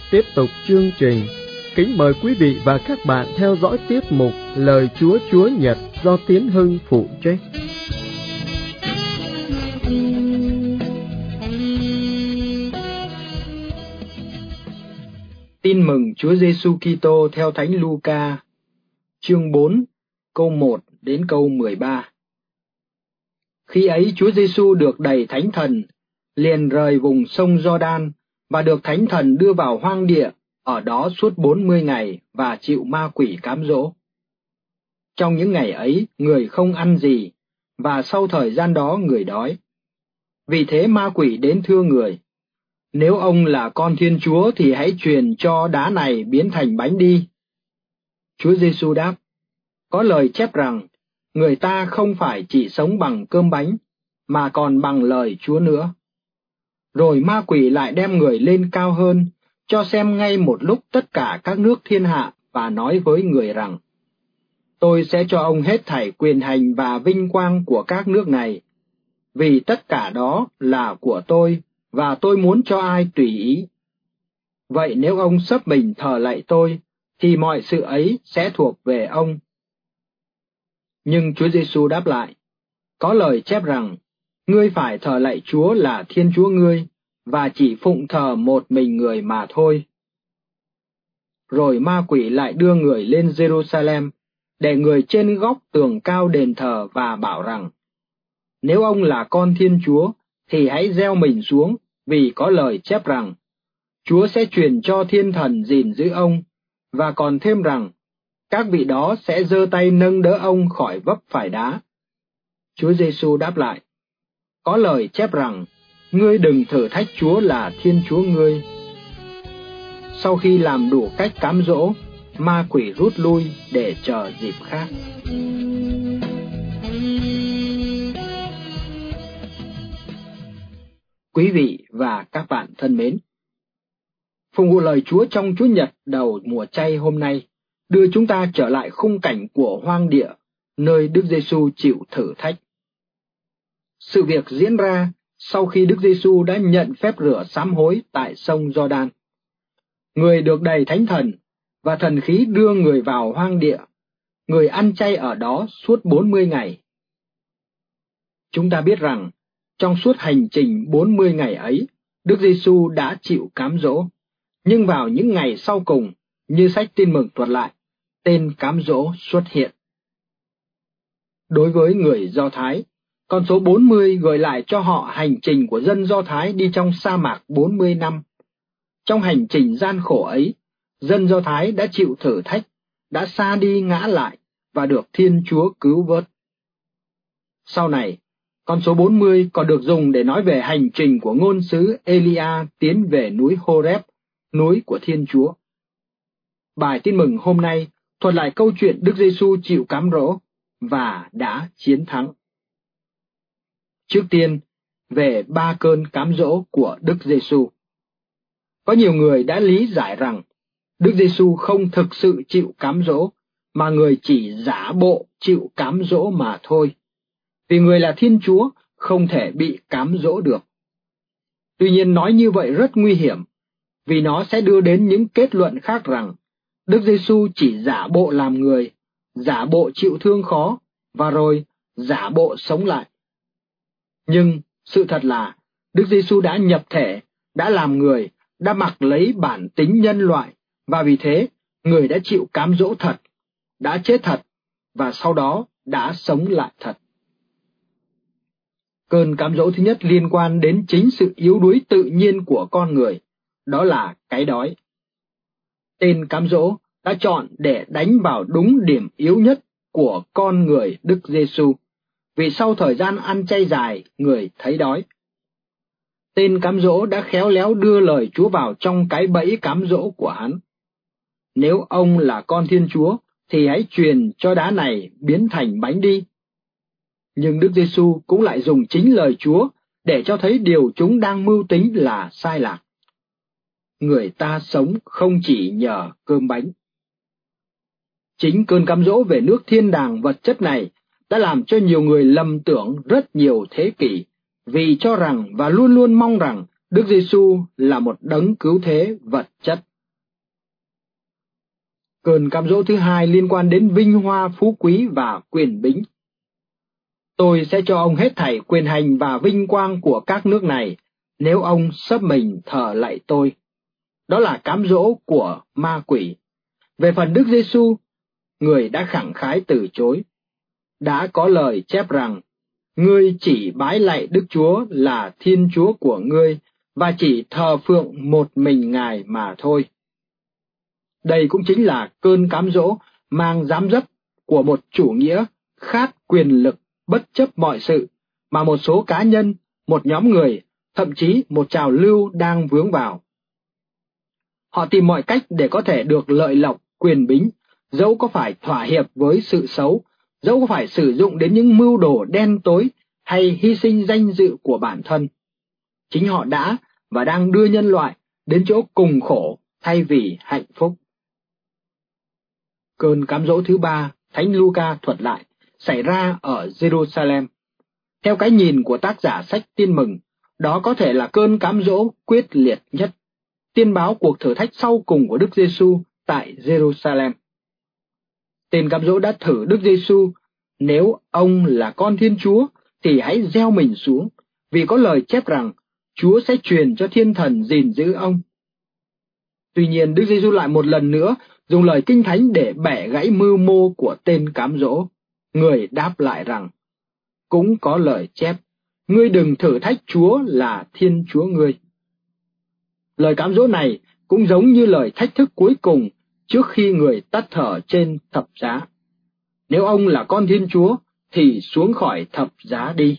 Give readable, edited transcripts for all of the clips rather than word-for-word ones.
tiếp tục chương trình. Kính mời quý vị và các bạn theo dõi tiết mục Lời Chúa Chúa Nhật do Tiến Hưng phụ trách. Tin mừng Chúa Giêsu Kitô theo Thánh Luca, chương 4, câu 1 đến câu 13. Khi ấy Chúa Giêsu được đầy Thánh Thần, liền rời vùng sông Giođan và được Thánh Thần đưa vào hoang địa, ở đó suốt 40 ngày và chịu ma quỷ cám dỗ. Trong những ngày ấy, người không ăn gì, và sau thời gian đó người đói. Vì thế ma quỷ đến thưa người: Nếu ông là con Thiên Chúa thì hãy truyền cho đá này biến thành bánh đi. Chúa Giêsu đáp: Có lời chép rằng, người ta không phải chỉ sống bằng cơm bánh, mà còn bằng lời Chúa nữa. Rồi ma quỷ lại đem người lên cao hơn, cho xem ngay một lúc tất cả các nước thiên hạ, và nói với người rằng: Tôi sẽ cho ông hết thảy quyền hành và vinh quang của các nước này, vì tất cả đó là của tôi, và tôi muốn cho ai tùy ý. Vậy nếu ông xấp mình thờ lạy tôi, thì mọi sự ấy sẽ thuộc về ông. Nhưng Chúa Giêsu đáp lại: Có lời chép rằng, ngươi phải thờ lạy Chúa là Thiên Chúa ngươi, và chỉ phụng thờ một mình người mà thôi. Rồi ma quỷ lại đưa người lên Jerusalem, để người trên góc tường cao đền thờ và bảo rằng: Nếu ông là con Thiên Chúa, thì hãy gieo mình xuống, vì có lời chép rằng, Chúa sẽ truyền cho thiên thần gìn giữ ông, và còn thêm rằng, các vị đó sẽ giơ tay nâng đỡ ông khỏi vấp phải đá. Chúa Giêsu đáp lại: Có lời chép rằng, ngươi đừng thử thách Chúa là Thiên Chúa ngươi. Sau khi làm đủ cách cám dỗ, ma quỷ rút lui để chờ dịp khác. Quý vị và các bạn thân mến, phụng vụ lời Chúa trong Chúa Nhật đầu mùa chay hôm nay đưa chúng ta trở lại khung cảnh của hoang địa, nơi Đức Giêsu chịu thử thách. Sự việc diễn ra sau khi Đức Giêsu đã nhận phép rửa sám hối tại sông Giođan. Người được đầy Thánh Thần, và thần khí đưa người vào hoang địa. Người ăn chay ở đó suốt 40 ngày. Chúng ta biết rằng, trong suốt hành trình 40 ngày ấy, Đức Giêsu đã chịu cám dỗ. Nhưng vào những ngày sau cùng, như sách Tin Mừng thuật lại, tên cám dỗ xuất hiện. Đối với người Do Thái, con số 40 gợi lại cho họ hành trình của dân Do Thái đi trong sa mạc 40 năm. Trong hành trình gian khổ ấy, dân Do Thái đã chịu thử thách, đã sa đi ngã lại và được Thiên Chúa cứu vớt. Sau này, con số 40 còn được dùng để nói về hành trình của ngôn sứ Elia tiến về núi Horeb, núi của Thiên Chúa. Bài Tin Mừng hôm nay thuật lại câu chuyện Đức Giêsu chịu cám dỗ và đã chiến thắng. Trước tiên, về 3 cơn cám dỗ của Đức Giêsu. Có nhiều người đã lý giải rằng Đức Giêsu không thực sự chịu cám dỗ, mà người chỉ giả bộ chịu cám dỗ mà thôi. Vì người là Thiên Chúa, không thể bị cám dỗ được. Tuy nhiên nói như vậy rất nguy hiểm, vì nó sẽ đưa đến những kết luận khác rằng Đức Giêsu chỉ giả bộ làm người, giả bộ chịu thương khó, và rồi giả bộ sống lại. Nhưng sự thật là Đức Giêsu đã nhập thể, đã làm người, đã mặc lấy bản tính nhân loại, và vì thế người đã chịu cám dỗ thật, đã chết thật, và sau đó đã sống lại thật. Cơn cám dỗ thứ nhất liên quan đến chính sự yếu đuối tự nhiên của con người, đó là cái đói. Tên cám dỗ đã chọn để đánh vào đúng điểm yếu nhất của con người Đức Giêsu, vì sau thời gian ăn chay dài, người thấy đói. Tên cám dỗ đã khéo léo đưa lời Chúa vào trong cái bẫy cám dỗ của hắn. Nếu ông là con Thiên Chúa, thì hãy truyền cho đá này biến thành bánh đi. Nhưng Đức Giêsu cũng lại dùng chính lời Chúa để cho thấy điều chúng đang mưu tính là sai lạc. Người ta sống không chỉ nhờ cơm bánh. Chính cơn cám dỗ về nước thiên đàng vật chất này đã làm cho nhiều người lầm tưởng rất nhiều thế kỷ, vì cho rằng và luôn luôn mong rằng Đức Giêsu là một đấng cứu thế vật chất. Cơn cám dỗ thứ hai liên quan đến vinh hoa phú quý và quyền bính. Tôi sẽ cho ông hết thảy quyền hành và vinh quang của các nước này nếu ông xấp mình thờ lạy tôi. Đó là cám dỗ của ma quỷ. Về phần Đức Giêsu, người đã khẳng khái từ chối. Đã có lời chép rằng, ngươi chỉ bái lạy Đức Chúa là Thiên Chúa của ngươi và chỉ thờ phượng một mình Ngài mà thôi. Đây cũng chính là cơn cám dỗ mang dám dấp của một chủ nghĩa khát quyền lực bất chấp mọi sự mà một số cá nhân, một nhóm người, thậm chí một trào lưu đang vướng vào. Họ tìm mọi cách để có thể được lợi lộc, quyền bính, dẫu có phải thỏa hiệp với sự xấu, dẫu có phải sử dụng đến những mưu đồ đen tối hay hy sinh danh dự của bản thân. Chính họ đã và đang đưa nhân loại đến chỗ cùng khổ thay vì hạnh phúc. Cơn cám dỗ thứ ba, Thánh Luca thuật lại, xảy ra ở Jerusalem. Theo cái nhìn của tác giả sách Tin Mừng, đó có thể là cơn cám dỗ quyết liệt nhất, tiên báo cuộc thử thách sau cùng của Đức Giêsu tại Jerusalem. Tên cám dỗ đã thử Đức Giêsu, nếu ông là con Thiên Chúa thì hãy gieo mình xuống, vì có lời chép rằng Chúa sẽ truyền cho thiên thần gìn giữ ông. Tuy nhiên Đức Giêsu lại một lần nữa dùng lời Kinh Thánh để bẻ gãy mưu mô của tên cám dỗ. Người đáp lại rằng, cũng có lời chép, ngươi đừng thử thách Chúa là Thiên Chúa ngươi. Lời cám dỗ này cũng giống như lời thách thức cuối cùng trước khi người tắt thở trên thập giá. Nếu ông là con Thiên Chúa thì xuống khỏi thập giá đi.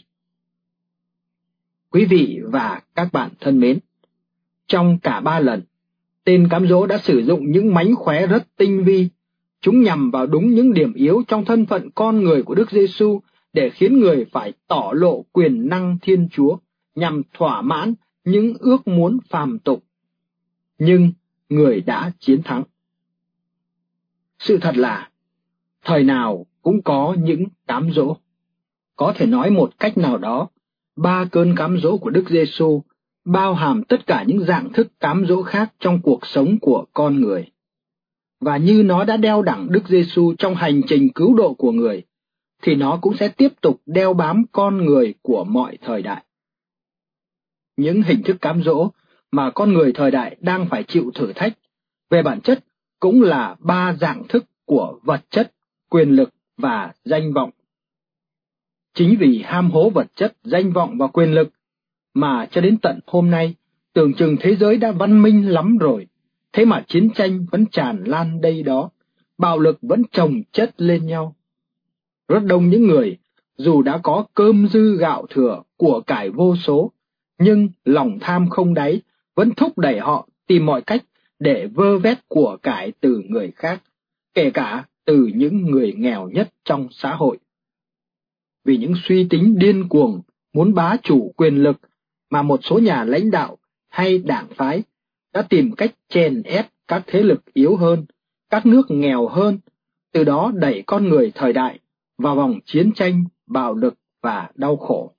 Quý vị và các bạn thân mến, trong cả ba lần, tên cám dỗ đã sử dụng những mánh khóe rất tinh vi. Chúng nhằm vào đúng những điểm yếu trong thân phận con người của Đức Giêsu để khiến người phải tỏ lộ quyền năng Thiên Chúa, nhằm thỏa mãn những ước muốn phàm tục. Nhưng người đã chiến thắng. Sự thật là, thời nào cũng có những cám dỗ. Có thể nói một cách nào đó, ba cơn cám dỗ của Đức Giêsu bao hàm tất cả những dạng thức cám dỗ khác trong cuộc sống của con người. Và như nó đã đeo đẳng Đức Giêsu trong hành trình cứu độ của người, thì nó cũng sẽ tiếp tục đeo bám con người của mọi thời đại. Những hình thức cám dỗ mà con người thời đại đang phải chịu thử thách, về bản chất cũng là ba dạng thức của vật chất, quyền lực và danh vọng. Chính vì ham hố vật chất, danh vọng và quyền lực mà cho đến tận hôm nay, tưởng chừng thế giới đã văn minh lắm rồi, thế mà chiến tranh vẫn tràn lan đây đó, bạo lực vẫn chồng chất lên nhau. Rất đông những người, dù đã có cơm dư gạo thừa, của cải vô số, nhưng lòng tham không đáy vẫn thúc đẩy họ tìm mọi cách để vơ vét của cải từ người khác, kể cả từ những người nghèo nhất trong xã hội. Vì những suy tính điên cuồng muốn bá chủ quyền lực mà một số nhà lãnh đạo hay đảng phái đã tìm cách chèn ép các thế lực yếu hơn, các nước nghèo hơn, từ đó đẩy con người thời đại vào vòng chiến tranh, bạo lực và đau khổ.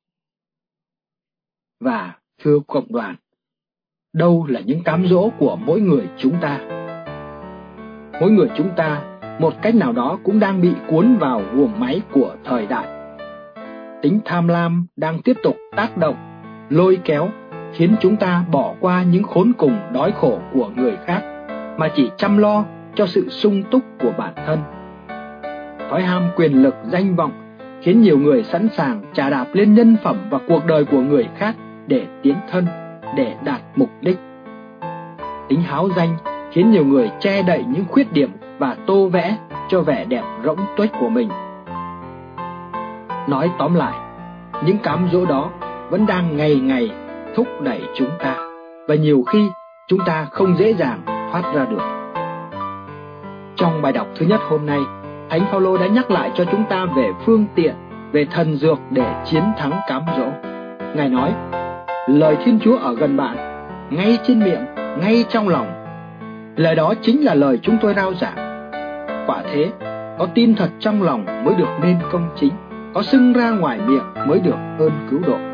Và thưa cộng đoàn, đâu là những cám dỗ của mỗi người chúng ta? Mỗi người chúng ta, một cách nào đó cũng đang bị cuốn vào guồng máy của thời đại. Tính tham lam đang tiếp tục tác động, lôi kéo, khiến chúng ta bỏ qua những khốn cùng đói khổ của người khác, mà chỉ chăm lo cho sự sung túc của bản thân. Thói ham quyền lực, danh vọng khiến nhiều người sẵn sàng chà đạp lên nhân phẩm và cuộc đời của người khác để tiến thân, để đạt mục đích. Tính háo danh khiến nhiều người che đậy những khuyết điểm và tô vẽ cho vẻ đẹp rỗng tuếch của mình. Nói tóm lại, những cám dỗ đó vẫn đang ngày ngày thúc đẩy chúng ta, và nhiều khi chúng ta không dễ dàng thoát ra được. Trong bài đọc thứ nhất hôm nay, Thánh Phaolô đã nhắc lại cho chúng ta về phương tiện, về thần dược để chiến thắng cám dỗ. Ngài nói, lời Thiên Chúa ở gần bạn, ngay trên miệng, ngay trong lòng. Lời đó chính là lời chúng tôi rao giảng. Quả thế, có tin thật trong lòng mới được nên công chính, có xưng ra ngoài miệng mới được ơn cứu độ.